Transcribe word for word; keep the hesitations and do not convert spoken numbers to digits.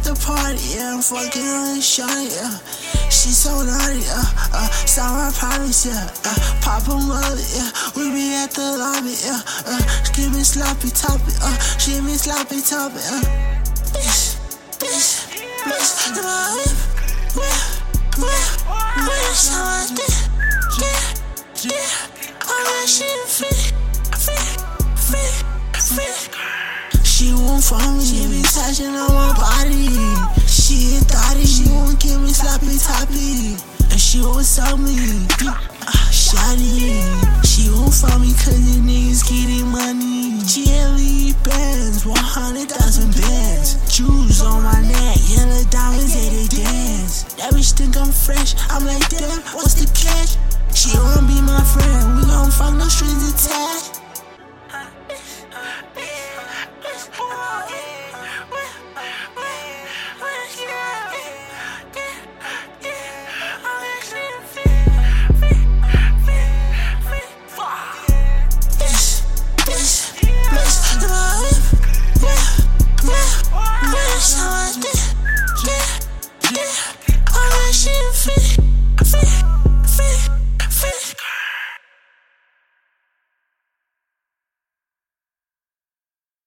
the party, yeah, I'm fucking on the shot, yeah. She so naughty, uh, uh, sour promise, yeah, uh, pop 'em up, yeah. We be at the lobby, yeah, uh, give me sloppy toppy, uh, she me sloppy toppy, uh. Bitch, bitch, bitch, in my whip, whip, whip, whip, so I did, yeah, yeah. All that shit free, free, free, free. She won't find me, she be touching on my body. She a thotty, she won't give me sloppy toppy. And she won't sell me, uh, shawty. She won't find me cause the niggas getting money. G L E bands, one hundred thousand bands. Jewels on my neck, yellow diamonds, yeah they dance. That bitch think I'm fresh, I'm like damn, what's the catch? She wanna be my friend, we gon' fuck no strings attached.